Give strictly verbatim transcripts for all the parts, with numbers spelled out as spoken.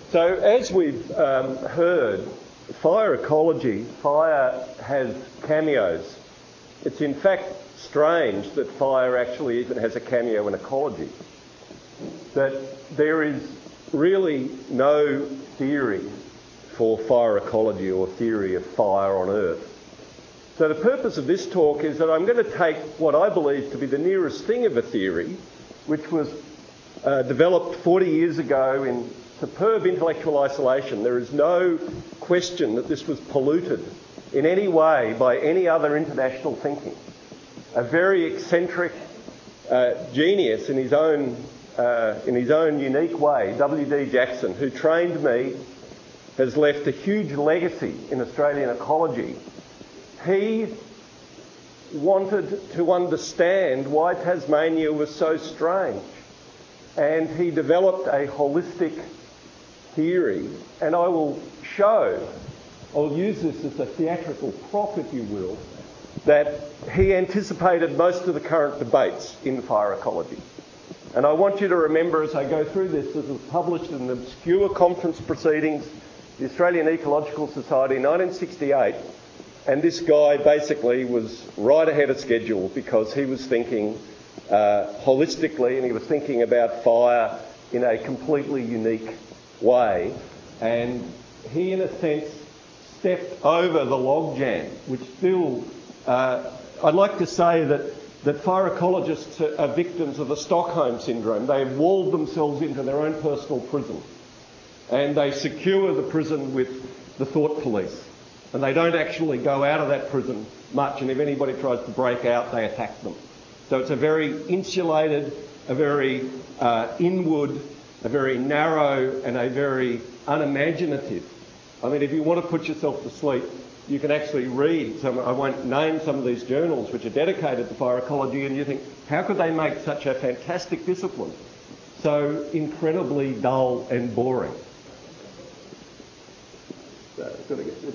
So as we've um, heard, fire ecology, fire has cameos. It's in fact strange that fire actually even has a cameo in ecology. That there is really no theory for fire ecology or theory of fire on Earth. So the purpose of this talk is that I'm going to take what I believe to be the nearest thing of a theory, which was uh, developed forty years ago in superb intellectual isolation. There is no question that this was polluted in any way by any other international thinking. A very eccentric uh, genius in his own uh, in his own unique way, W D Jackson, who trained me, has left a huge legacy in Australian ecology. He wanted to understand why Tasmania was so strange, and he developed a holistic theory, and I will show, I'll use this as a theatrical prop, if you will, that he anticipated most of the current debates in fire ecology. And I want you to remember as I go through this, this was published in the obscure conference proceedings, the Australian Ecological Society, nineteen sixty-eight, and this guy basically was right ahead of schedule because he was thinking uh, holistically, and he was thinking about fire in a completely unique way, and he in a sense stepped over the logjam, which still, uh, I'd like to say that, that fire ecologists are, are victims of the Stockholm syndrome. They have walled themselves into their own personal prison, and they secure the prison with the thought police, and they don't actually go out of that prison much, and if anybody tries to break out, they attack them. So it's a very insulated, a very uh, inward, a very narrow and a very unimaginative. I mean, if you want to put yourself to sleep, you can actually read some, I won't name some of these journals which are dedicated to fire ecology, and you think, how could they make such a fantastic discipline so incredibly dull and boring? So, I've got to get this.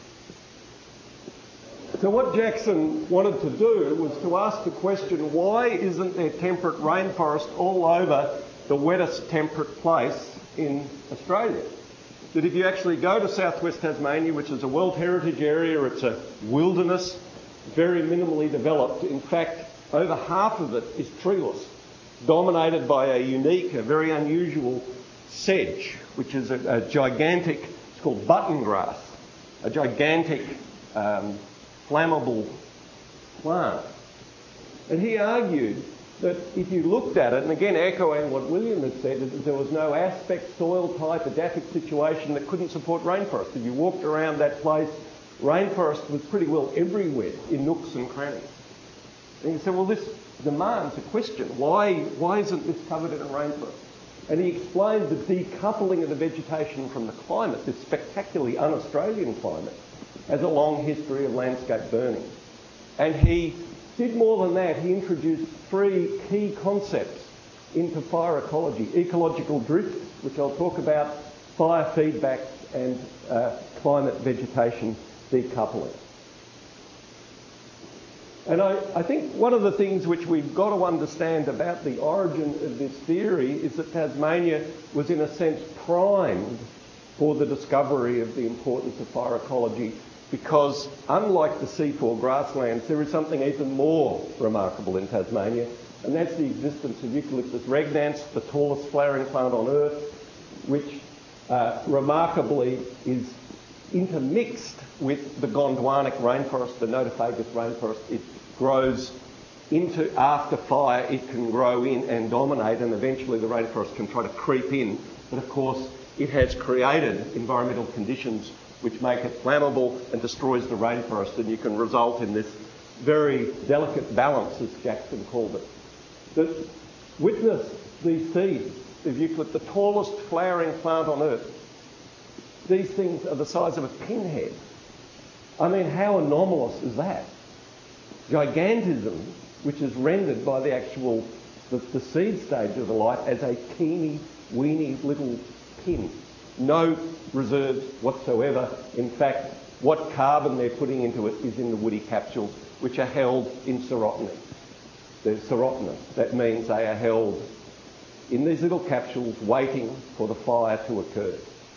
So what Jackson wanted to do was to ask the question, why isn't there temperate rainforest all over the wettest temperate place in Australia? That if you actually go to southwest Tasmania, which is a World Heritage Area, it's a wilderness, very minimally developed. In fact, over half of it is treeless, dominated by a unique, a very unusual sedge, which is a, a gigantic, it's called button grass, a gigantic um, flammable plant. And he argued that if you looked at it, and again echoing what William had said, that there was no aspect, soil type, edaphic situation that couldn't support rainforest. If you walked around that place, rainforest was pretty well everywhere in nooks and crannies. And he said, well, this demands a question. Why, why isn't this covered in a rainforest? And he explained the decoupling of the vegetation from the climate, this spectacularly un-Australian climate, has a long history of landscape burning. And he did more than that. He introduced three key concepts into fire ecology: ecological drift, which I'll talk about, fire feedback, and uh, climate vegetation decoupling. And I, I think one of the things which we've got to understand about the origin of this theory is that Tasmania was in a sense primed for the discovery of the importance of fire ecology, because unlike the C four grasslands, there is something even more remarkable in Tasmania, and that's the existence of Eucalyptus regnans, the tallest flowering plant on Earth, which uh, remarkably is intermixed with the Gondwanic rainforest, the Notophagous rainforest. It grows into, after fire, it can grow in and dominate, and eventually the rainforest can try to creep in. But of course, it has created environmental conditions which make it flammable and destroys the rainforest, and you can result in this very delicate balance, as Jackson called it. That witness these seeds of eucalypt, the tallest flowering plant on Earth. These things are the size of a pinhead. I mean, how anomalous is that? Gigantism, which is rendered by the actual, the, the seed stage of the life as a teeny, weeny little pin. No reserves whatsoever. In fact, what carbon they're putting into it is in the woody capsules, which are held in serotiny. They're serotinous. That means they are held in these little capsules waiting for the fire to occur.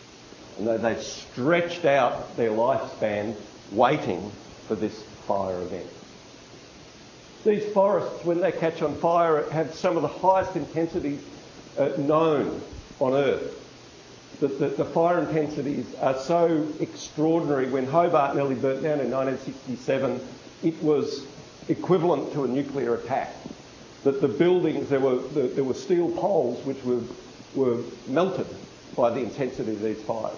And they- they've stretched out their lifespan waiting for this fire event. These forests, when they catch on fire, have some of the highest intensities uh, known on Earth. The, the, the fire intensities are so extraordinary. When Hobart nearly burnt down in nineteen sixty-seven, it was equivalent to a nuclear attack. That the buildings, there were the, there were steel poles which were were melted by the intensity of these fires.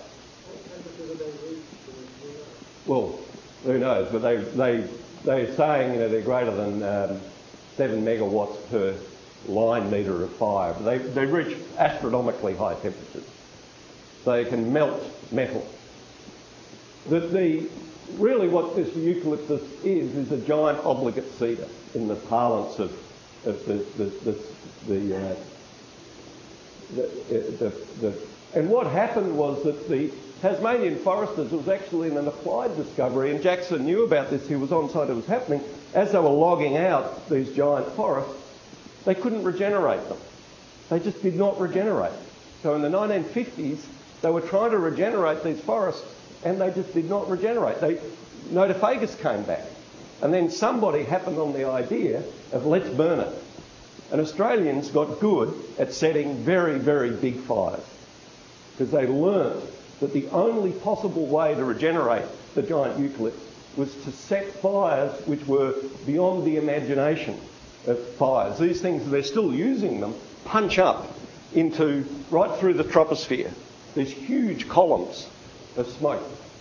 Well, who knows? But they they they're saying, you know, they're greater than um, seven megawatts per line metre of fire. But they they reach astronomically high temperatures. They can melt metal. The, the really what this eucalyptus is is a giant obligate cedar in the parlance of, of the the the the, uh, the, the, the and what happened was that the Tasmanian foresters, it was actually an applied discovery, and Jackson knew about this. He was on site, it was happening. As they were logging out these giant forests, they couldn't regenerate them. They just did not regenerate. So in the nineteen fifties, they were trying to regenerate these forests, and they just did not regenerate. They, Notophagus came back, and then somebody happened on the idea of let's burn it. And Australians got good at setting very, very big fires, because they learnt that the only possible way to regenerate the giant eucalypts was to set fires which were beyond the imagination of fires. These things, they're still using them, punch up into, right through the troposphere, these huge columns of smoke.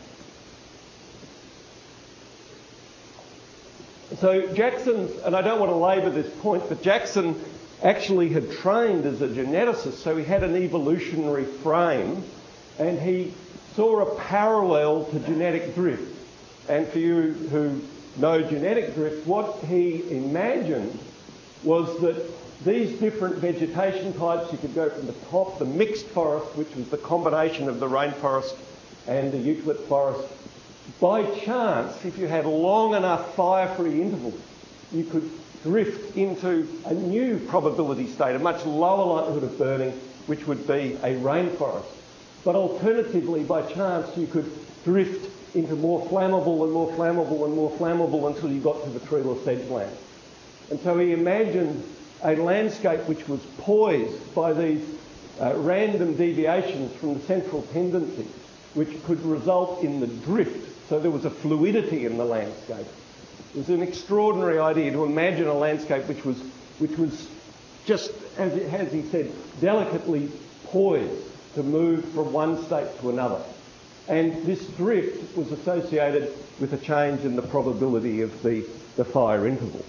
So Jackson, and I don't want to labour this point, but Jackson actually had trained as a geneticist, so he had an evolutionary frame, and he saw a parallel to genetic drift. And for you who know genetic drift, what he imagined was that these different vegetation types, you could go from the top, the mixed forest, which was the combination of the rainforest and the eucalypt forest. By chance, if you had long enough fire-free intervals, you could drift into a new probability state, a much lower likelihood of burning, which would be a rainforest. But alternatively, by chance, you could drift into more flammable and more flammable and more flammable until you got to the treeless edgeland. And so he imagined a landscape which was poised by these uh, random deviations from the central tendency, which could result in the drift. So there was a fluidity in the landscape. It was an extraordinary idea to imagine a landscape which was, which was just, as, it, as he said, delicately poised to move from one state to another. And this drift was associated with a change in the probability of the, the fire interval.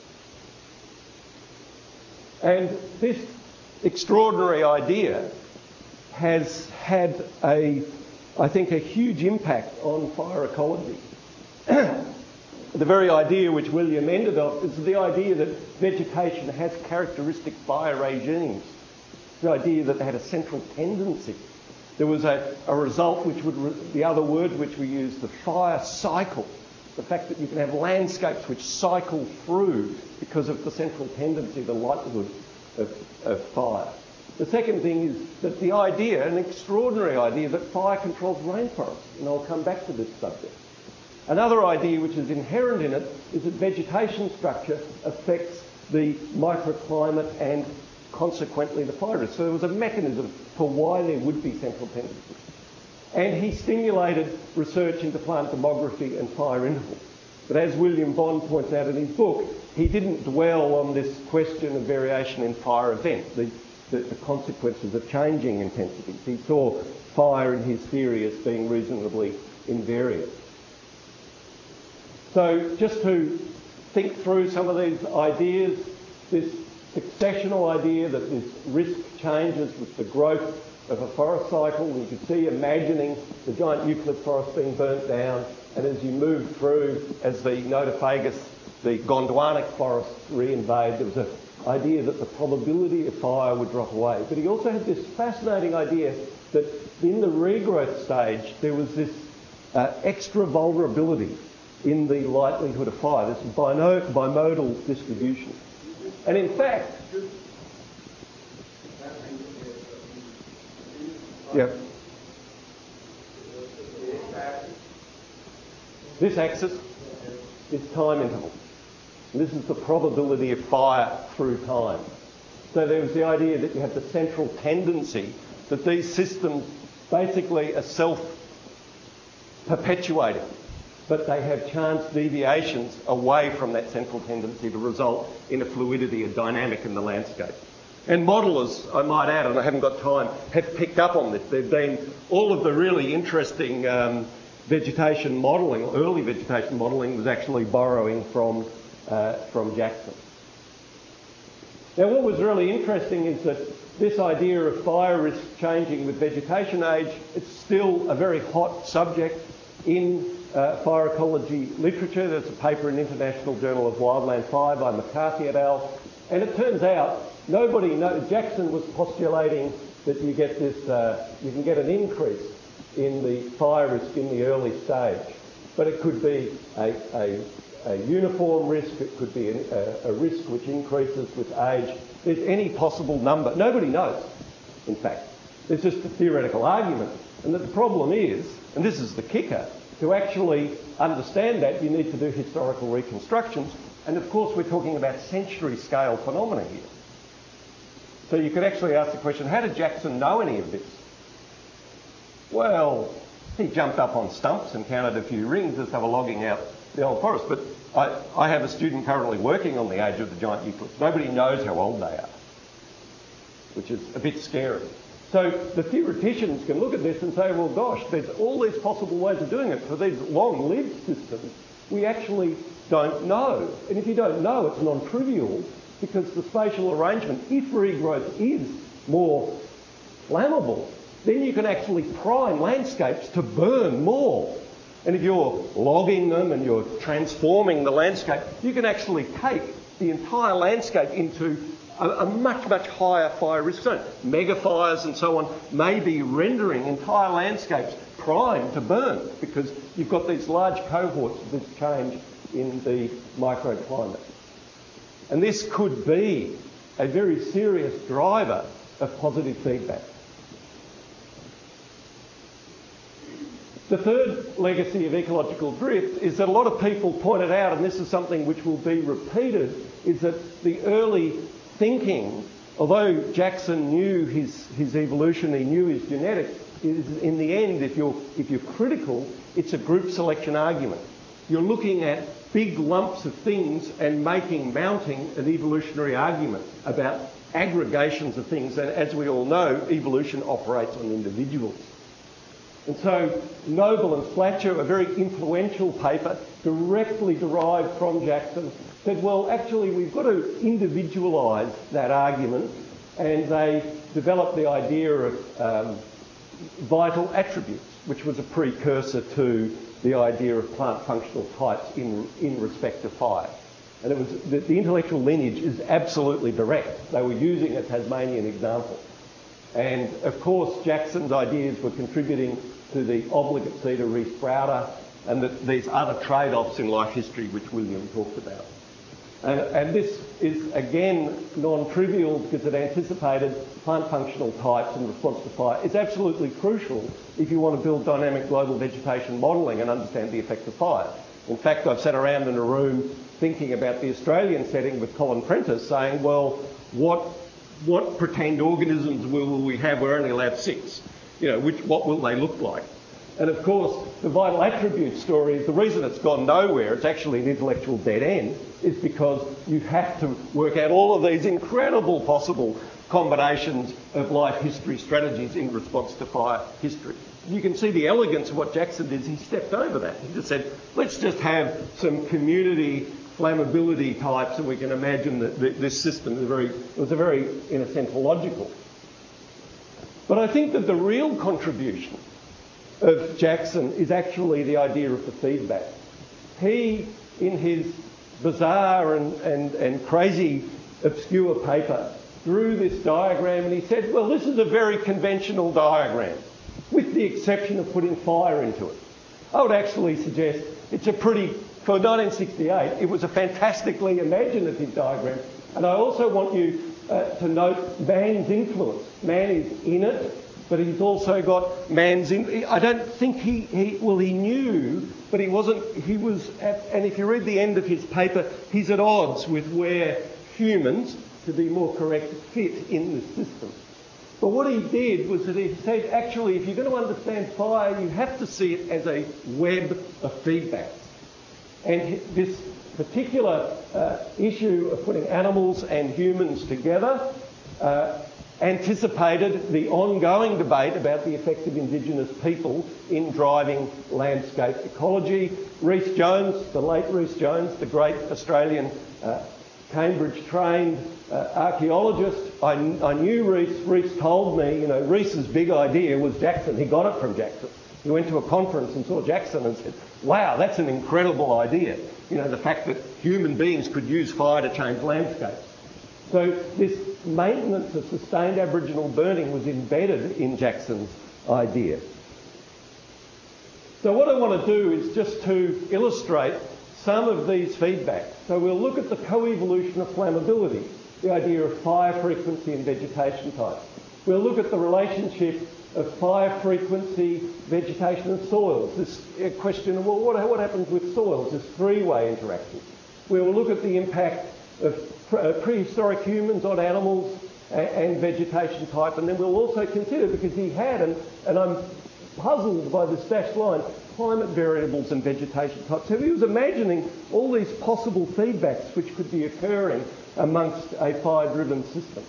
And this extraordinary idea has had a, I think, a huge impact on fire ecology. The very idea which William ended off is the idea that vegetation has characteristic fire regimes. The idea that they had a central tendency. There was a, a result which would, re- the other word which we use, the fire cycle. The fact that you can have landscapes which cycle through because of the central tendency, the likelihood of, of fire. The second thing is that the idea, an extraordinary idea, that fire controls rainforests, and I'll come back to this subject. Another idea which is inherent in it is that vegetation structure affects the microclimate and consequently the fire risk. So there was a mechanism for why there would be central tendencies. And he stimulated research into plant demography and fire intervals. But as William Bond points out in his book, he didn't dwell on this question of variation in fire event, the, the, the consequences of changing intensities. He saw fire in his theory as being reasonably invariant. So just to think through some of these ideas, this successional idea that this risk changes with the growth of a forest cycle. You could see imagining the giant eucalypt forest being burnt down, and as you move through, as the Notophagus, the Gondwanic forests reinvade, there was an idea that the probability of fire would drop away. But he also had this fascinating idea that in the regrowth stage there was this uh, extra vulnerability in the likelihood of fire, this bino- bimodal distribution. And in fact, yeah. This axis is time interval. And this is the probability of fire through time. So there was the idea that you have the central tendency that these systems basically are self-perpetuating, but they have chance deviations away from that central tendency to result in a fluidity, a dynamic in the landscape. And modellers, I might add, and I haven't got time, have picked up on this. There've been all of the really interesting um, vegetation modelling, early vegetation modelling was actually borrowing from, uh, from Jackson. Now what was really interesting is that this idea of fire risk changing with vegetation age, it's still a very hot subject in uh, fire ecology literature. There's a paper in International Journal of Wildland Fire by McCarthy et al. And it turns out nobody knows, Jackson was postulating that you get this, uh, you can get an increase in the fire risk in the early stage. But it could be a, a, a uniform risk, it could be a, a risk which increases with age. There's any possible number. Nobody knows, in fact. It's just a theoretical argument. And that the problem is, and this is the kicker, to actually understand that you need to do historical reconstructions. And of course we're talking about century scale phenomena here. So you could actually ask the question, how did Jackson know any of this? Well, he jumped up on stumps and counted a few rings as they were logging out the old forest. But I, I have a student currently working on the age of the giant eucalypts. Nobody knows how old they are, which is a bit scary. So the theoreticians can look at this and say, well, gosh, there's all these possible ways of doing it. For these long-lived systems, we actually don't know. And if you don't know, it's non-trivial, because the spatial arrangement, if regrowth is more flammable, then you can actually prime landscapes to burn more. And if you're logging them and you're transforming the landscape, you can actually take the entire landscape into a, a much, much higher fire risk zone. Mega fires and so on may be rendering entire landscapes primed to burn because you've got these large cohorts of this change in the microclimate. And this could be a very serious driver of positive feedback. The third legacy of ecological drift is that a lot of people pointed out, and this is something which will be repeated, is that the early thinking, although Jackson knew his, his evolution, he knew his genetics, is in the end, if you're, if you're critical, it's a group selection argument. You're looking at big lumps of things and making, mounting an evolutionary argument about aggregations of things. And as we all know, evolution operates on individuals. And so Noble and Fletcher, a very influential paper, directly derived from Jackson, said, well, actually, we've got to individualise that argument, and they developed the idea of um, vital attributes, which was a precursor to the idea of plant functional types in, in respect to fire. And it was the, the intellectual lineage is absolutely direct. They were using a Tasmanian example. And of course, Jackson's ideas were contributing to the obligate Cedar Reef Browder and the, these other trade-offs in life history which William talked about. And, and this is, again, non-trivial because it anticipated plant functional types in response to fire. It's absolutely crucial if you want to build dynamic global vegetation modelling and understand the effect of fire. In fact, I've sat around in a room thinking about the Australian setting with Colin Prentice saying, well, what What pretend organisms will we have? We're only allowed six. You know, which, what will they look like? And of course, the vital attribute story, the reason it's gone nowhere, it's actually an intellectual dead end, is because you have to work out all of these incredible possible combinations of life history strategies in response to fire history. You can see the elegance of what Jackson did. He stepped over that. He just said, let's just have some community flammability types, and we can imagine that this system is a very, it was a very, in a sense, logical. But I think that the real contribution of Jackson is actually the idea of the feedback. He, in his bizarre and, and, and crazy obscure paper, drew this diagram and he said, well, this is a very conventional diagram, with the exception of putting fire into it. I would actually suggest it's a pretty, for nineteen sixty-eight, it was a fantastically imaginative diagram. And I also want you uh, to note man's influence. Man is in it, but he's also got man's... In, I don't think he, he... Well, he knew, but he wasn't... He was... At, and if you read the end of his paper, he's at odds with where humans, to be more correct, fit in the system. But what he did was that he said, actually, if you're going to understand fire, you have to see it as a web of feedback. And this particular uh, issue of putting animals and humans together uh, anticipated the ongoing debate about the effect of Indigenous people in driving landscape ecology. Rhys Jones, the late Rhys Jones, the great Australian uh, Cambridge-trained uh, archaeologist, I, I knew Rhys. Rhys told me, you know, Rhys's big idea was Jackson. He got it from Jackson. He went to a conference and saw Jackson and said, wow, that's an incredible idea. You know, the fact that human beings could use fire to change landscapes. So this maintenance of sustained Aboriginal burning was embedded in Jackson's idea. So what I want to do is just to illustrate some of these feedbacks. So we'll look at the co-evolution of flammability, the idea of fire frequency and vegetation type. We'll look at the relationship of fire frequency, vegetation and soils. This question of, well, what, what happens with soils? This three-way interaction. We will look at the impact of pre- uh, prehistoric humans on animals and, and vegetation type, and then we'll also consider, because he had, and, and I'm puzzled by this dashed line, climate variables and vegetation type. So he was imagining all these possible feedbacks which could be occurring amongst a fire-driven system.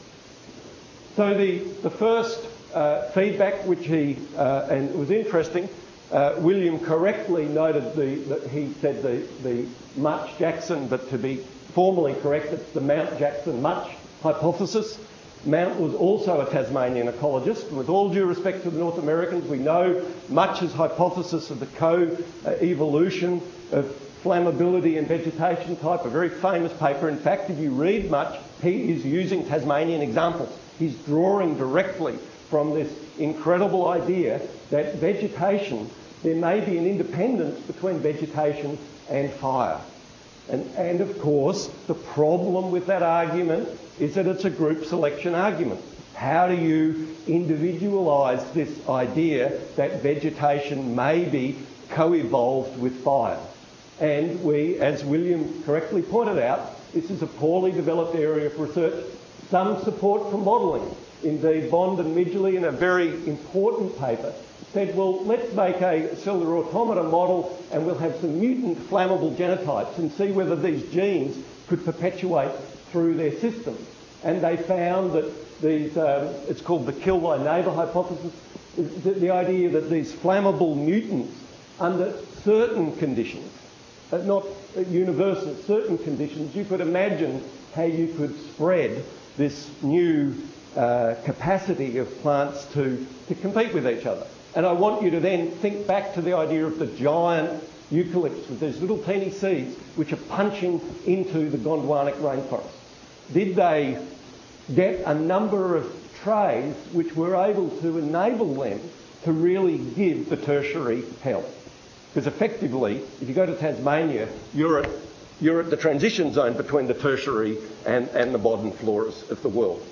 So the, the first uh, feedback, which he, uh, and it was interesting, uh, William correctly noted the, that he said the, the Much Jackson, but to be formally correct, it's the Mount Jackson Much hypothesis. Mount was also a Tasmanian ecologist. With all due respect to the North Americans, we know Much's hypothesis of the co-evolution of flammability and vegetation type, a very famous paper. In fact, if you read Much, he is using Tasmanian examples. He's drawing directly from this incredible idea that vegetation, there may be an independence between vegetation and fire. And, and of course, the problem with that argument is that it's a group selection argument. How do you individualise this idea that vegetation may be co-evolved with fire? And we, as William correctly pointed out, this is a poorly developed area of research. Some support for modelling. Indeed, Bond and Midgley, in a very important paper, said, well, let's make a cellular automata model and we'll have some mutant flammable genotypes and see whether these genes could perpetuate through their systems. And they found that these, um, it's called the kill thy neighbour hypothesis, the, the idea that these flammable mutants under certain conditions, uh, not universal, certain conditions, you could imagine how you could spread this new uh, capacity of plants to, to compete with each other. And I want you to then think back to the idea of the giant eucalypts with these little teeny seeds which are punching into the Gondwanak rainforest. Did they get a number of traits which were able to enable them to really give the tertiary health? Because effectively, if you go to Tasmania, you're at, you're at the transition zone between the tertiary and, and the modern floras of the world.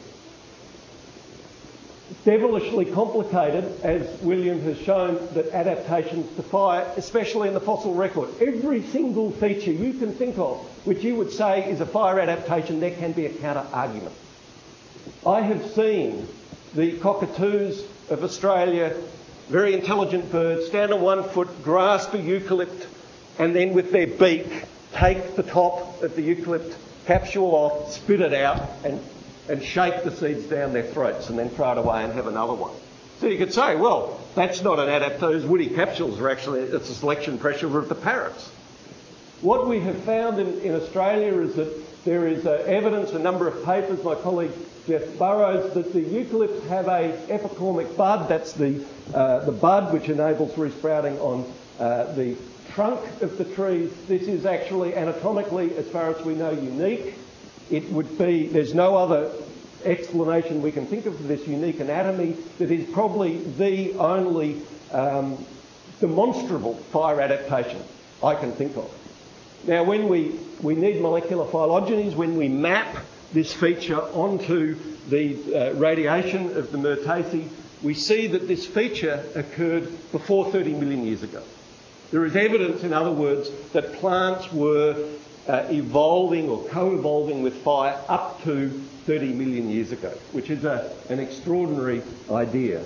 Devilishly complicated, as William has shown, that adaptations to fire, especially in the fossil record, every single feature you can think of which you would say is a fire adaptation, there can be a counter-argument. I have seen the cockatoos of Australia, very intelligent birds, stand on one foot, grasp a eucalypt, and then with their beak take the top of the eucalypt capsule off, spit it out, and and shake the seeds down their throats and then throw it away and have another one. So you could say, well, that's not an adaptation. Those woody capsules are actually, it's a selection pressure of the parrots. What we have found in, in Australia is that there is uh, evidence, a number of papers, my colleague Jeff Burrows, that the eucalypts have a epicormic bud. That's the, uh, the bud which enables resprouting on uh, the trunk of the trees. This is actually anatomically, as far as we know, unique. It would be, there's no other explanation we can think of for this unique anatomy that is probably the only um, demonstrable fire adaptation I can think of. Now, when we, we need molecular phylogenies, when we map this feature onto the uh, radiation of the Myrtaceae, we see that this feature occurred before thirty million years ago. There is evidence, in other words, that plants were uh, evolving or co-evolving with fire up to thirty million years ago, which is a, an extraordinary idea.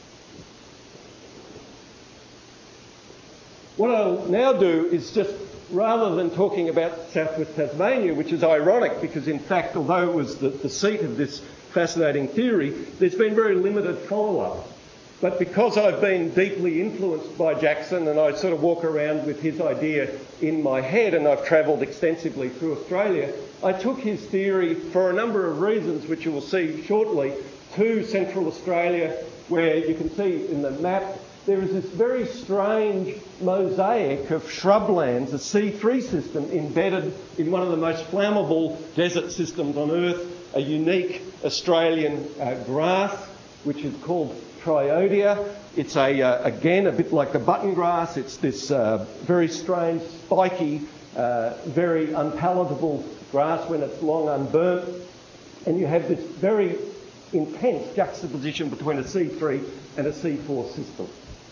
What I'll now do is just, rather than talking about southwest Tasmania, which is ironic because in fact, although it was the, the seat of this fascinating theory, there's been very limited follow-up. But because I've been deeply influenced by Jackson and I sort of walk around with his idea in my head and I've travelled extensively through Australia, I took his theory for a number of reasons, which you will see shortly, to Central Australia, where you can see in the map there is this very strange mosaic of shrublands, a C three system embedded in one of the most flammable desert systems on Earth, a unique Australian uh, grass, which is called Triodia. It's a, uh, again, a bit like the button grass. It's this uh, very strange, spiky, uh, very unpalatable grass when it's long unburnt. And you have this very intense juxtaposition between a C three and a C four system.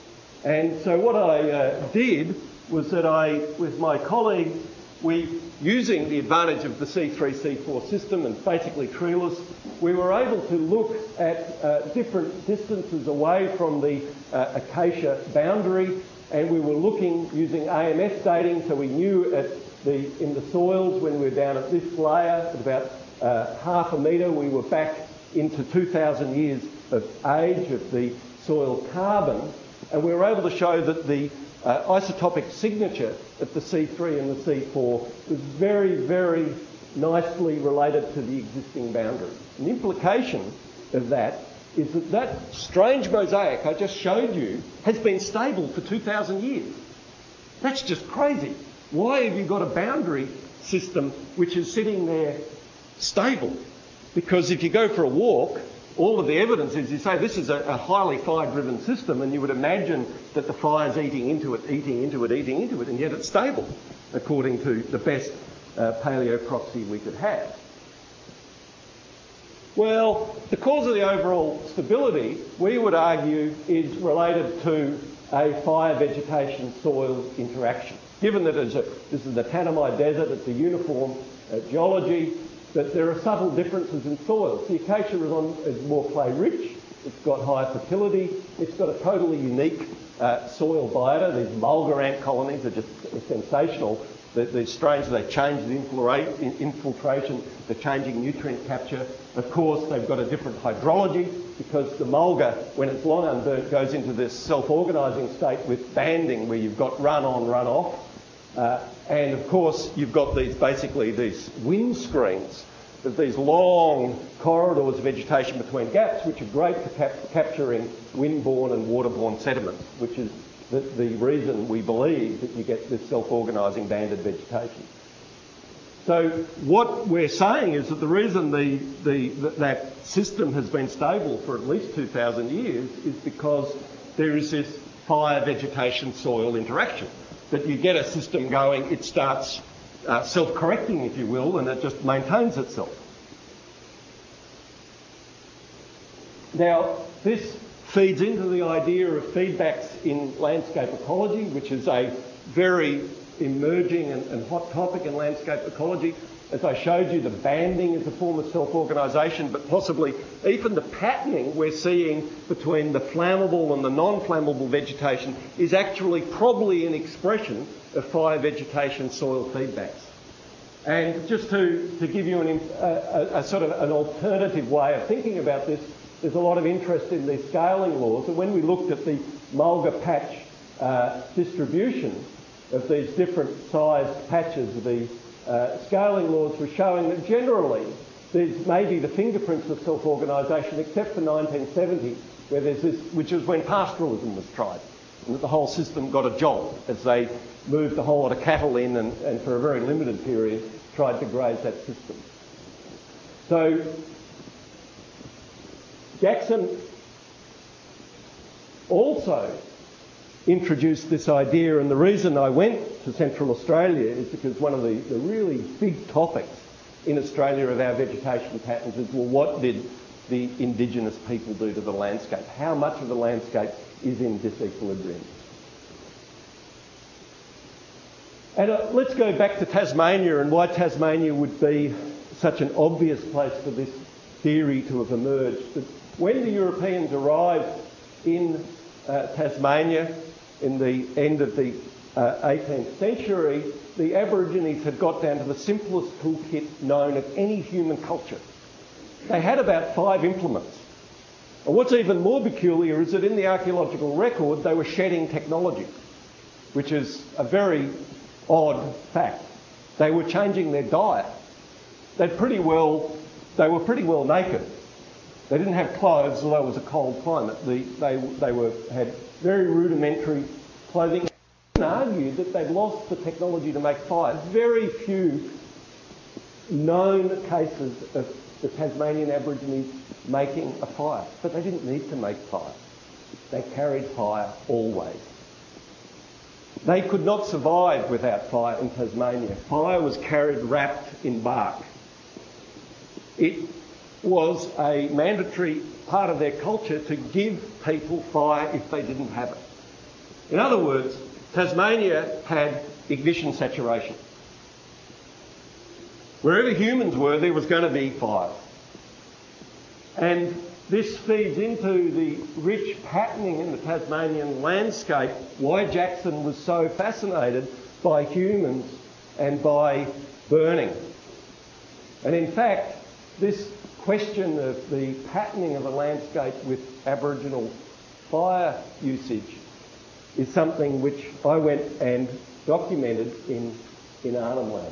And so what I uh, did was that I, with my colleague, we, using the advantage of the C three C four system and basically treeless, we were able to look at uh, different distances away from the uh, acacia boundary, and we were looking using A M S dating, so we knew at the, in the soils when we were down at this layer, at about uh, half a metre, we were back into two thousand years of age of the soil carbon, and we were able to show that the uh, isotopic signature at the C three and the C four was very, very nicely related to the existing boundary. And the implication of that is that that strange mosaic I just showed you has been stable for two thousand years. That's just crazy. Why have you got a boundary system which is sitting there stable? Because if you go for a walk, all of the evidence is you say this is a, a highly fire-driven system, and you would imagine that the fire's eating into it, eating into it, eating into it, and yet it's stable, according to the best uh, paleoproxy we could have. Well, the cause of the overall stability, we would argue, is related to a fire-vegetation-soil interaction. Given that it's a, this is the Tanami Desert, it's a uniform uh, geology, but there are subtle differences in soils. The acacia is, on, is more clay-rich, it's got high fertility, it's got a totally unique uh, soil biota. These mulga ant colonies are just sensational. The, these strains, they change the infiltration, they're changing nutrient capture. Of course, they've got a different hydrology because the mulga, when it's long unburnt, goes into this self-organising state with banding where you've got run-on, run-off. Uh, and of course, you've got these basically these wind screens, these long corridors of vegetation between gaps, which are great for cap- capturing wind-borne and water-borne sediments, which is the, the reason we believe that you get this self-organising banded vegetation. So what we're saying is that the reason the, the, that system has been stable for at least two thousand years is because there is this fire-vegetation-soil interaction. That you get a system going, it starts uh, self-correcting, if you will, and it just maintains itself. Now, this feeds into the idea of feedbacks in landscape ecology, which is a very emerging and, and hot topic in landscape ecology. As I showed you, the banding is a form of self-organisation, but possibly even the patterning we're seeing between the flammable and the non-flammable vegetation is actually probably an expression of fire vegetation soil feedbacks. And just to, to give you an, a, a sort of an alternative way of thinking about this, there's a lot of interest in these scaling laws, and when we looked at the mulga patch uh, distribution of these different sized patches of the Uh, scaling laws were showing that generally there's maybe the fingerprints of self-organisation, except for nineteen seventy, where there's this, which was when pastoralism was tried, and that the whole system got a jolt as they moved a whole lot of cattle in and, and for a very limited period tried to graze that system. So Jackson also introduced this idea, and the reason I went to Central Australia is because one of the, the really big topics in Australia of our vegetation patterns is, well, what did the indigenous people do to the landscape. How much of the landscape is in disequilibrium? And uh, let's go back to Tasmania and why Tasmania would be such an obvious place for this theory to have emerged. That when the Europeans arrived in uh, Tasmania in the end of the uh, eighteenth century, the Aborigines had got down to the simplest toolkit known of any human culture. They had about five implements. And what's even more peculiar is that in the archaeological record they were shedding technology, which is a very odd fact. They were changing their diet. They pretty well, they were pretty well naked. They didn't have clothes, although it was a cold climate. The, they they were had very rudimentary clothing. You can argue that they'd lost the technology to make fire. Very few known cases of the Tasmanian Aborigines making a fire, but they didn't need to make fire. They carried fire always. They could not survive without fire in Tasmania. Fire was carried wrapped in bark. It was a mandatory part of their culture to give people fire if they didn't have it. In other words, Tasmania had ignition saturation. Wherever humans were, there was going to be fire. And this feeds into the rich patterning in the Tasmanian landscape, why Jackson was so fascinated by humans and by burning. And in fact, this question of the patterning of the landscape with Aboriginal fire usage is something which I went and documented in, in Arnhem Land.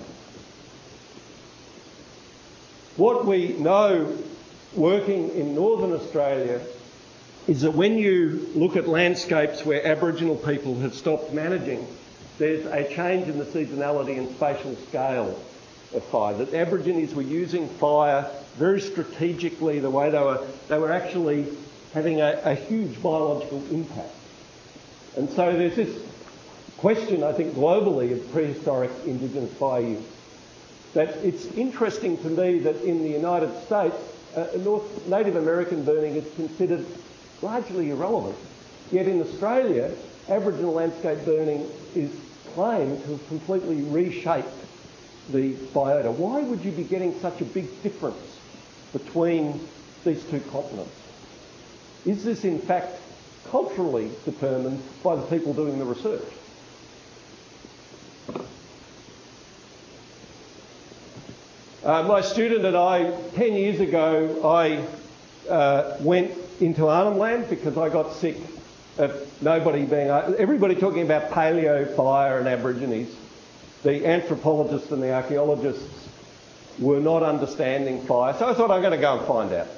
What we know working in Northern Australia is that when you look at landscapes where Aboriginal people have stopped managing, there's a change in the seasonality and spatial scale of fire. That Aborigines were using fire very strategically, the way they were, they were actually having a, a huge biological impact. And so there's this question, I think, globally of prehistoric Indigenous fire use. That it's interesting to me that in the United States, uh, North Native American burning is considered largely irrelevant. Yet in Australia, Aboriginal landscape burning is claimed to have completely reshaped the biota. Why would you be getting such a big difference between these two continents? Is this in fact culturally determined by the people doing the research? Uh, my student and I, ten years ago, I uh, went into Arnhem Land because I got sick of nobody being, everybody talking about paleo fire and Aborigines. The anthropologists and the archaeologists were not understanding fire, so I thought I'm going to go and find out.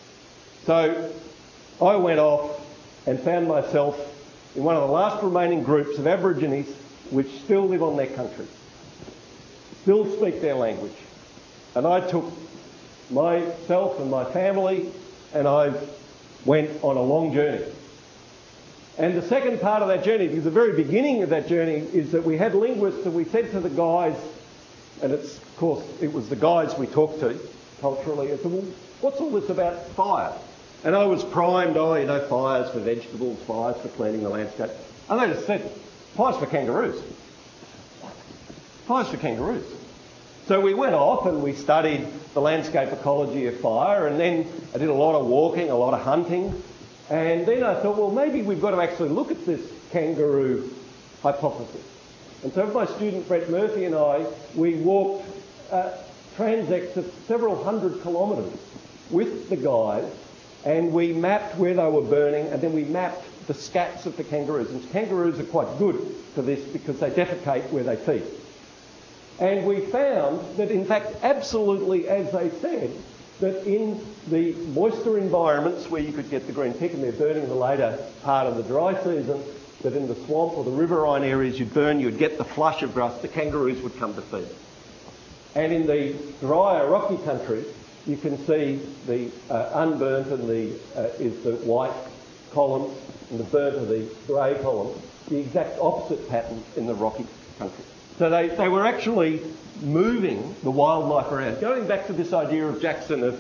So I went off and found myself in one of the last remaining groups of Aborigines which still live on their country, still speak their language. And I took myself and my family and I went on a long journey. And the second part of that journey, because the very beginning of that journey is that we had linguists and we said to the guys, and it's, of course, it was the guys we talked to culturally, I said, well, what's all this about fire? And I was primed, oh, you know, fires for vegetables, fires for cleaning the landscape. And they just said, fires for kangaroos. What? Fires for kangaroos. So we went off and we studied the landscape ecology of fire, and then I did a lot of walking, a lot of hunting, and then I thought, well, maybe we've got to actually look at this kangaroo hypothesis. And so my student Brett Murphy and I, we walked uh, transects of several hundred kilometres with the guys, and we mapped where they were burning, and then we mapped the scats of the kangaroos. And kangaroos are quite good for this because they defecate where they feed. And we found that, in fact, absolutely as they said, that in the moister environments where you could get the green tick and they're burning in the later part of the dry season, that in the swamp or the riverine areas you'd burn, you'd get the flush of rust, the kangaroos would come to feed. And in the drier, rocky country, you can see the uh, unburnt and the uh, is the white columns and the burnt are the grey columns, the exact opposite pattern in the rocky country. So they, they were actually moving the wildlife around. Going back to this idea of Jackson of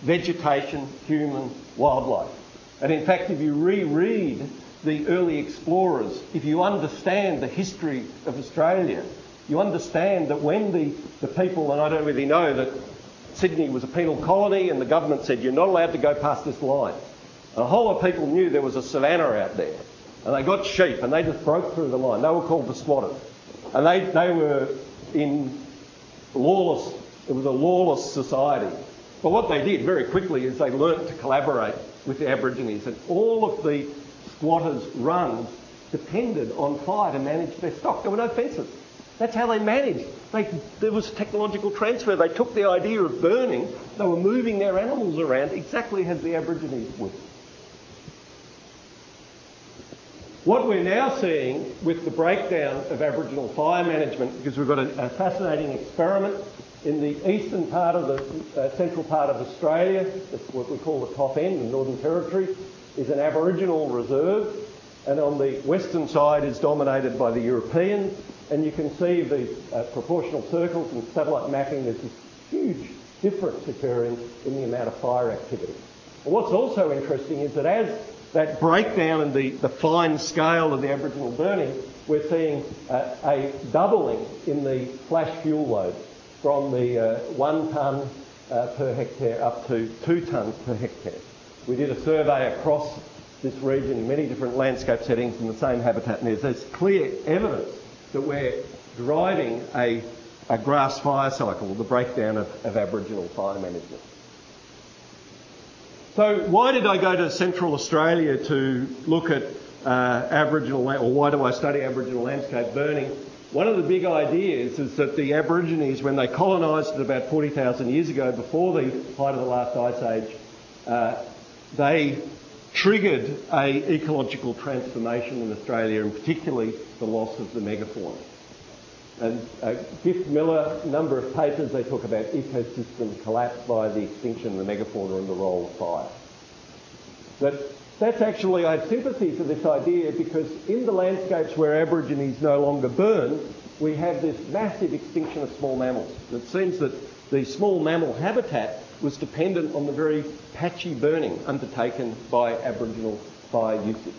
vegetation, human, wildlife. And in fact, if you reread the early explorers, if you understand the history of Australia, you understand that when the, the people, and I don't really know that Sydney was a penal colony and the government said you're not allowed to go past this line. And a whole lot of people knew there was a savannah out there. And they got sheep and they just broke through the line. They were called the squatters. And they, they were in lawless, it was a lawless society. But what they did very quickly is they learnt to collaborate with the Aborigines, and all of the squatters' runs depended on fire to manage their stock. There were no fences. That's how they managed. They, there was technological transfer. They took the idea of burning, they were moving their animals around exactly as the Aborigines would. What we're now seeing with the breakdown of Aboriginal fire management, because we've got a, a fascinating experiment in the eastern part of the uh, central part of Australia, that's what we call the top end, the Northern Territory, is an Aboriginal reserve, and on the western side is dominated by the Europeans, and you can see the uh, proportional circles and satellite mapping. There's this huge difference occurring in the amount of fire activity. And what's also interesting is that as that breakdown in the, the fine scale of the Aboriginal burning, we're seeing uh, a doubling in the flash fuel load from the uh, one tonne uh, per hectare up to two tonnes per hectare. We did a survey across this region in many different landscape settings in the same habitat, and there's, there's clear evidence that we're driving a, a grass fire cycle, the breakdown of, of Aboriginal fire management. So why did I go to Central Australia to look at uh, Aboriginal, or why do I study Aboriginal landscape burning? One of the big ideas is that the Aborigines, when they colonised it about forty thousand years ago, before the height of the last ice age, uh, they triggered a ecological transformation in Australia, and particularly the loss of the megafauna. And uh, Gift Miller, a number of papers, they talk about ecosystem collapse by the extinction of the megafauna and the role of fire. But that's actually, I have sympathy for this idea, because in the landscapes where Aborigines no longer burn, we have this massive extinction of small mammals. It seems that the small mammal habitat was dependent on the very patchy burning undertaken by Aboriginal fire usage.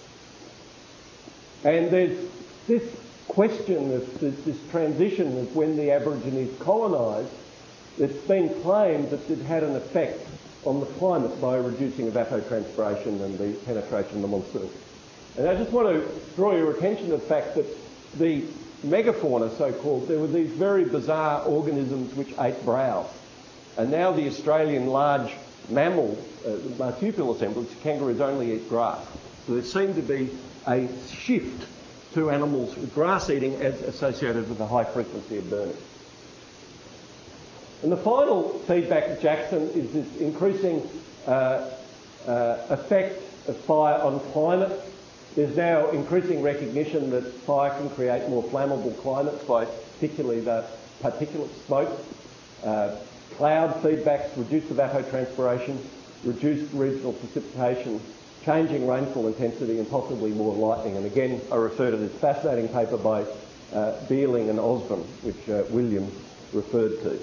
And there's this question of this, this transition of when the Aborigines colonised. It's been claimed that it had an effect on the climate by reducing evapotranspiration and the penetration of the monsoon. And I just want to draw your attention to the fact that the megafauna, so-called, there were these very bizarre organisms which ate browse. And now the Australian large mammal, uh, the marsupial assemblage, kangaroos only eat grass. So there seemed to be a shift to animals with grass eating as associated with a high frequency of burning. And the final feedback at Jackson is this increasing uh, uh, effect of fire on climate. There's now increasing recognition that fire can create more flammable climates by particularly the particulate smoke. Uh, cloud feedbacks, reduced evapotranspiration, reduced regional precipitation, changing rainfall intensity and possibly more lightning. And again, I refer to this fascinating paper by uh, Beerling and Osborne, which uh, William referred to.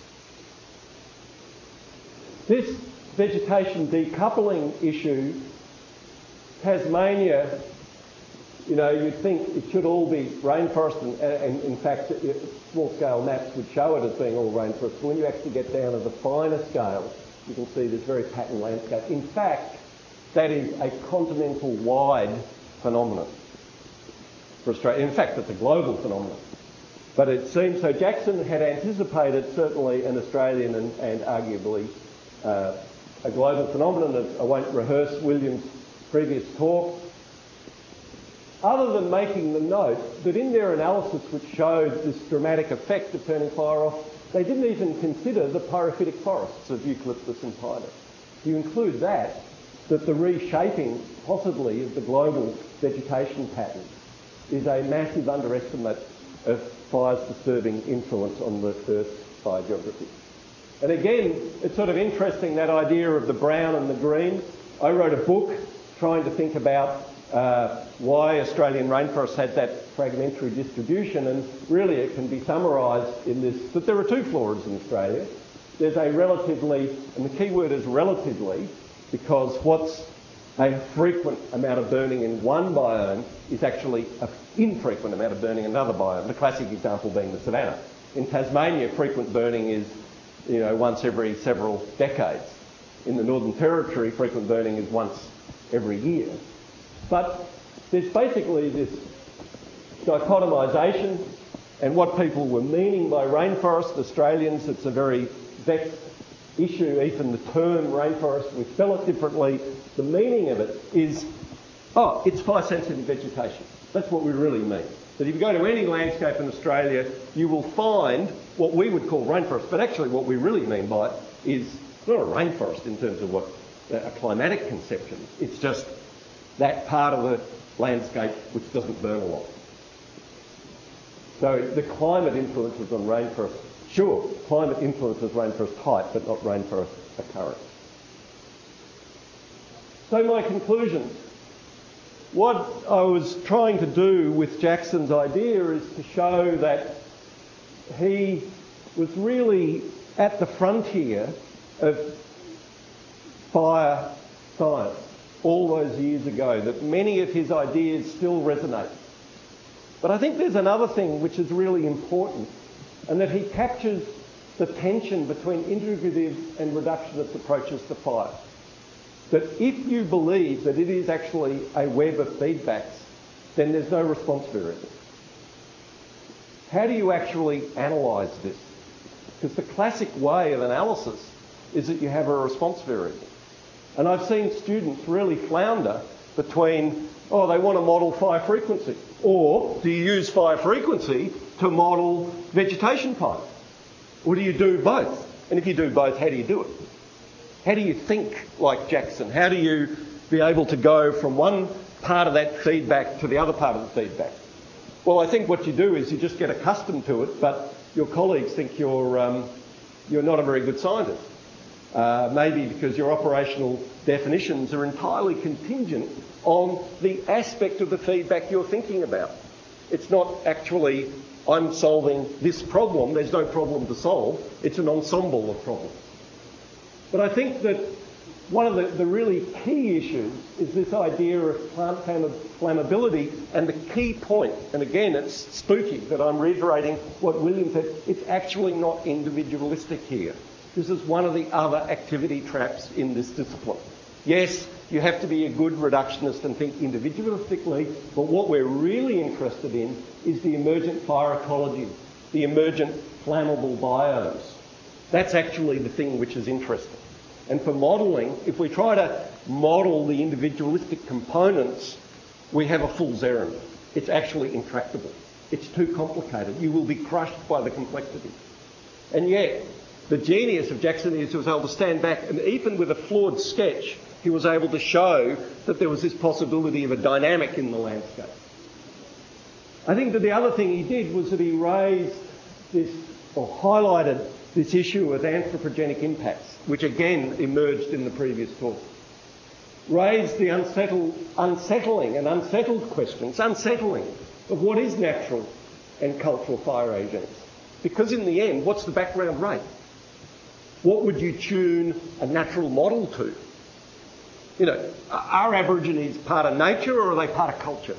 This vegetation decoupling issue, Tasmania, you know, you'd think it should all be rainforest, and, and in fact, small-scale maps would show it as being all rainforest. But when you actually get down to the finer scale, you can see this very patterned landscape. In fact, that is a continental-wide phenomenon for Australia. In fact, it's a global phenomenon. But it seems, so Jackson had anticipated certainly an Australian and, and arguably uh, a global phenomenon. I won't rehearse William's previous talk, other than making the note that in their analysis, which showed this dramatic effect of turning fire off, they didn't even consider the pyrophytic forests of eucalyptus and pinus. If you include that, that the reshaping, possibly, of the global vegetation pattern is a massive underestimate of fire's disturbing influence on the Earth's fire geography. And again, it's sort of interesting, that idea of the brown and the green. I wrote a book trying to think about uh, why Australian rainforests had that fragmentary distribution, and really it can be summarised in this, that there are two floras in Australia. there's a relatively, and the key word is relatively, because what's a frequent amount of burning in one biome is actually an infrequent amount of burning in another biome, the classic example being the savanna. In Tasmania, frequent burning is, you know, once every several decades. In the Northern Territory, frequent burning is once every year. But there's basically this dichotomisation, and what people were meaning by rainforest, Australians, it's a very vexed issue, even the term rainforest, we spell it differently. The meaning of it is, oh, it's fire-sensitive vegetation. That's what we really mean. That if you go to any landscape in Australia, you will find what we would call rainforest, but actually what we really mean by it is not a rainforest in terms of what a climatic conception. It's just that part of the landscape which doesn't burn a lot. So the climate influences on rainforest. Sure, climate influences rainforest height, but not rainforest occurrence. So my conclusions. What I was trying to do with Jackson's idea is to show that he was really at the frontier of fire science all those years ago, that many of his ideas still resonate. But I think there's another thing which is really important, and that he captures the tension between integrative and reductionist approaches to fire. That if you believe that it is actually a web of feedbacks, then there's no response variable. How do you actually analyse this? Because the classic way of analysis is that you have a response variable. And I've seen students really flounder between, oh, they want to model fire frequency, or do you use fire frequency to model vegetation type? Or do you do both? And if you do both, how do you do it? How do you think like Jackson? How do you be able to go from one part of that feedback to the other part of the feedback? Well, I think what you do is you just get accustomed to it, but your colleagues think you're, um, you're not a very good scientist. Uh, maybe because your operational definitions are entirely contingent on the aspect of the feedback you're thinking about. It's not actually, I'm solving this problem, there's no problem to solve, it's an ensemble of problems. But I think that one of the, the really key issues is this idea of plant flammability, and the key point, and again it's spooky that I'm reiterating what William said, it's actually not individualistic here. This is one of the other activity traps in this discipline. Yes, you have to be a good reductionist and think individualistically, but what we're really interested in is the emergent fire ecology, the emergent flammable biomes. That's actually the thing which is interesting. And for modelling, if we try to model the individualistic components, we have a fool's errand. It's actually intractable. It's too complicated. You will be crushed by the complexity. And yet, the genius of Jackson is he was able to stand back, and even with a flawed sketch, he was able to show that there was this possibility of a dynamic in the landscape. I think that the other thing he did was that he raised this, or highlighted this issue of anthropogenic impacts, which again emerged in the previous talk. Raised the unsettled, unsettling and unsettled questions, unsettling of what is natural and cultural fire agents. Because in the end, what's the background rate? What would you tune a natural model to? You know, are Aborigines part of nature or are they part of culture?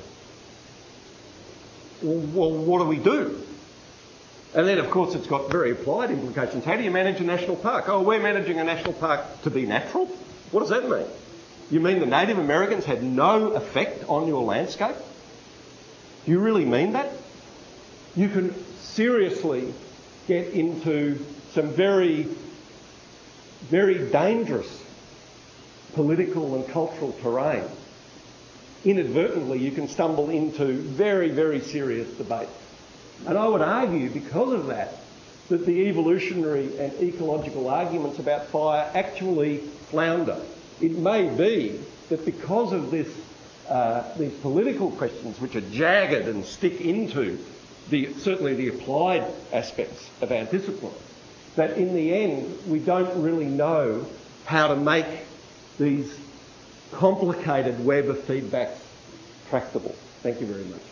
Well, what do we do? And then, of course, it's got very applied implications. How do you manage a national park? Oh, we're managing a national park to be natural? What does that mean? You mean the Native Americans had no effect on your landscape? Do you really mean that? You can seriously get into some very, very dangerous political and cultural terrain. Inadvertently, you can stumble into very, very serious debate. And I would argue, because of that, that the evolutionary and ecological arguments about fire actually flounder. It may be that because of this, uh, these political questions, which are jagged and stick into the, certainly the applied aspects of our discipline, that in the end we don't really know how to make these complicated web of feedbacks tractable. Thank you very much.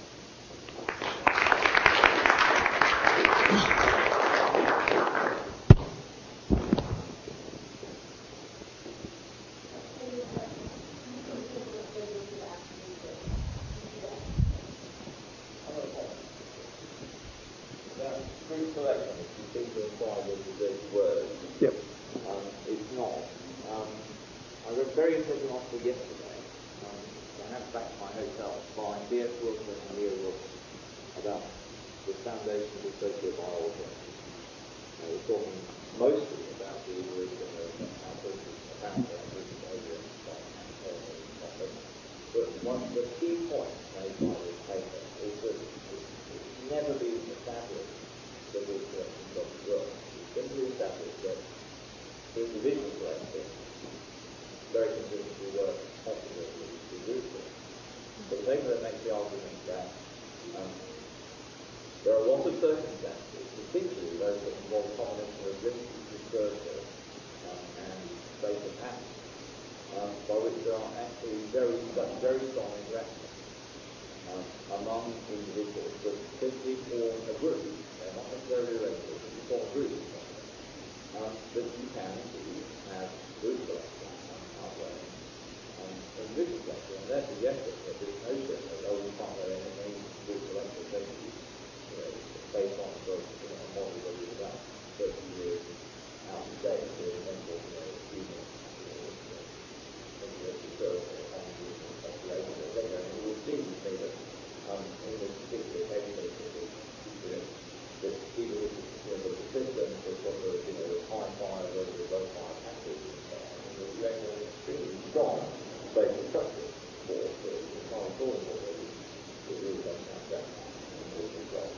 very interesting article yesterday. Um, I went back to my hotel by Beat Wilson and Leah Wilson about the foundations of sociobiology. Uh, we're talking mostly about the evolution of applications, apparently applications over in But one of the key points made by this paper is that it's never been established that these collections don't work. It's simply established that individual collections very consistently work possibly with group collections. But the paper that makes the argument that um, there are lots of circumstances, particularly those that involve combination of risk, dispersion, um, and spatial patterns, um, by which there are actually very, very strong interactions um, among individuals that simply form a group. They're not necessarily related, but they form a group. Um, that you can indeed have group collections um, outweighing um, individual collections. And they're suggesting that this notion that, oh, we can't have any group collections, basically, you know, based on sort of, you know, a model that was about thirty years out of date, the example of, you know, human, you know, historical population, et cetera. And it would seem to me that um, in this particular case, you know, that even if you know, the system was sort of, you know, high fire, whether it was low fire patches, and so on, you have an extremely strong spatial structure for the entire soil model that really doesn't have that important role.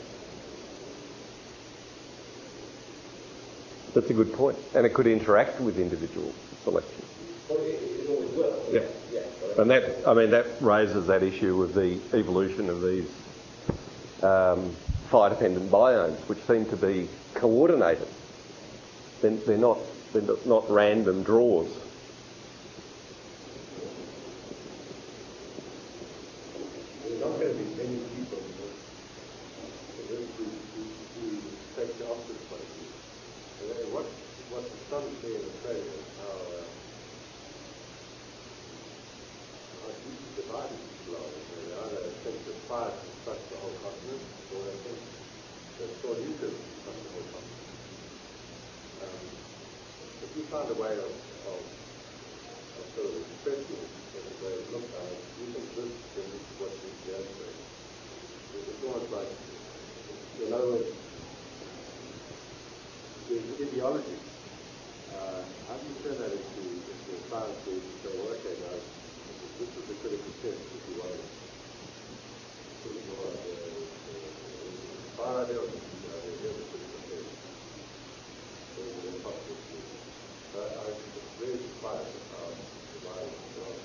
That's a good point. And it could interact with individual selection. Well, it, it always will. Yeah. Yeah. And that, I mean, that raises that issue of the evolution of these um, fire-dependent biomes, which seem to be coordinated. They're, they're not they're not random draws. There's not going to be many people who who take the opposite places. What what the studies say in Australia is how uh, how deep divided people are. They either think that fire can touch the whole continent, or they think that soil nutrients can touch the whole continent. Um, if you find a way of, of, of sort of expressing it in a way of look at it, you think this is what is the answer. It's almost like, you know, the ideology. Uh, how do you turn that into, into science where you say, well, okay, guys, this is the critical test if you want to. This is more like a, a fire idea or something, you know, here's the critical test. So it's impossible to do. But I'm very surprised at how divided we are.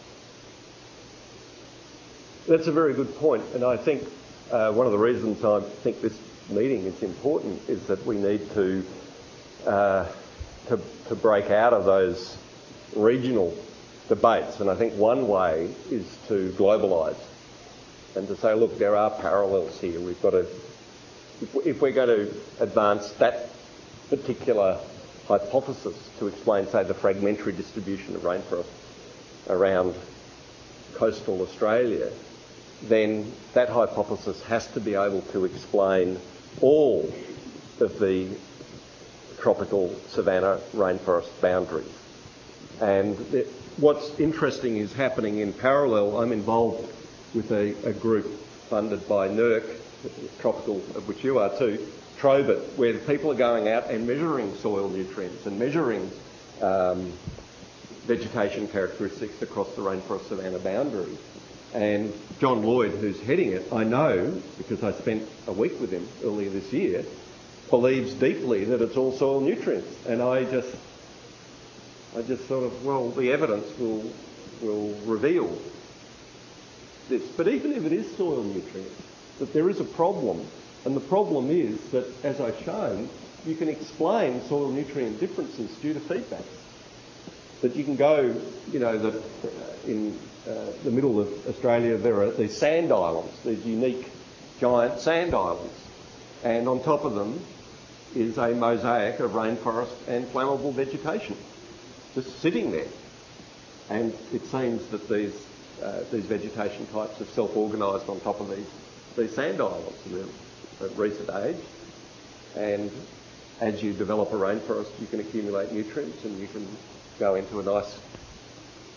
That's a very good point, and I think uh, one of the reasons I think this meeting is important is that we need to uh, to, to break out of those regional debates, and I think one way is to globalise and to say, look, there are parallels here. We've got to, if, if we're going to advance that particular hypothesis to explain, say, the fragmentary distribution of rainforest around coastal Australia, then that hypothesis has to be able to explain all of the tropical savanna rainforest boundaries. And th- what's interesting is happening in parallel. I'm involved with a, a group funded by N E R C, tropical, of which you are too, TROBIT, where people are going out and measuring soil nutrients and measuring um, vegetation characteristics across the rainforest savanna boundary. And John Lloyd, who's heading it, I know, because I spent a week with him earlier this year, believes deeply that it's all soil nutrients. And I just, I just sort of, well, the evidence will will reveal this. But even if it is soil nutrients, that there is a problem. And the problem is that, as I've shown, you can explain soil nutrient differences due to feedbacks. That you can go, you know, that in uh, the middle of Australia there are these sand islands, these unique giant sand islands, and on top of them is a mosaic of rainforest and flammable vegetation just sitting there. And it seems that these uh, these vegetation types have self-organised on top of these these sand islands at recent age, and as you develop a rainforest you can accumulate nutrients and you can go into a nice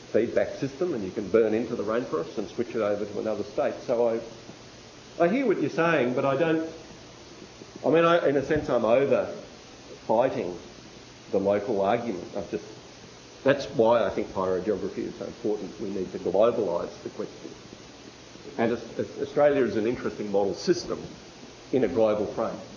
feedback system, and you can burn into the rainforest and switch it over to another state. So I, I hear what you're saying, but I don't. I mean, I, in a sense, I'm over fighting the local argument. I've just. That's why I think pyrogeography is so important. We need to globalise the question. And Australia is an interesting model system in a global frame.